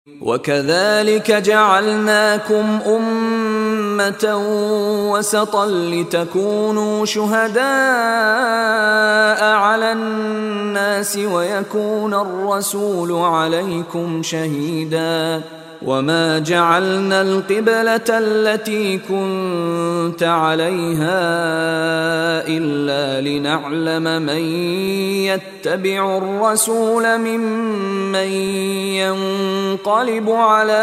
وكذلك جعلناكم أمة وسطا لتكونوا شهداء على الناس ويكون الرسول عليكم شهيدا وما جعلنا القبلة التي كنت عليها إلا لنعلم من يتبع الرسول ممن ينقلب على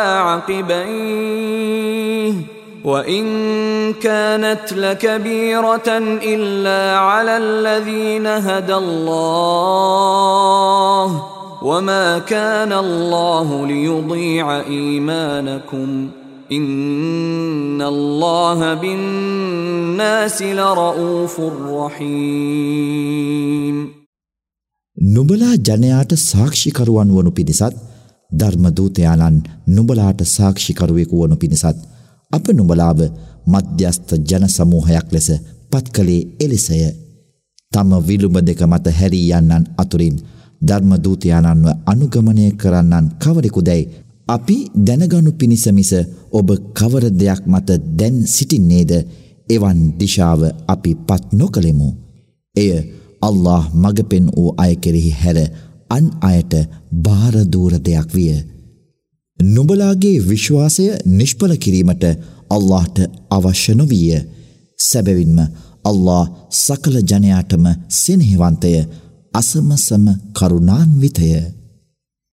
عقبيه وإن كانت لكبيرة إلا على الذين هدى الله وما كان الله ليضيع إيمانكم إن الله بالناس لرؤوف رحيم. නුඹලා ජනයාට සාක්ෂිකරුවන් වනු පිණිසත් ධර්ම දූතයාණන් නුඹලාට සාක්ෂිකරුවෙකු වනු පිණිසත් අප නුඹලාව මධ්‍යස්ථ ජන සමූහයක් ලෙස පත් කළේ එලෙසය. තම විලුඹ දෙක මත හැරී යන්නන් අතුරින් ධර්ම දූතයාණන්ව අනුගමනය කරන්නන් කවරෙකුදැයි අපි දැනගනු පිණිස මිස ඔබ කවර දෙයක් මත දැන් සිටින්නේද එවන් දිශාව අපි පත් නොකළෙමු. එය අල්ලාහ් මඟ පෙන් වූ අය කෙරෙහි හැර අන් අයට බාර දූර දෙයක් විය. නුඹලාගේ විශ්වාසය නිෂ්ඵල කිරීමට අල්ලාහ්ට අවශ්‍ය නොවිය. සැබවින්ම අල්ලාහ් සකල ජනයාටම සෙනෙහවන්තය අසමසම කරුණාන්විතය.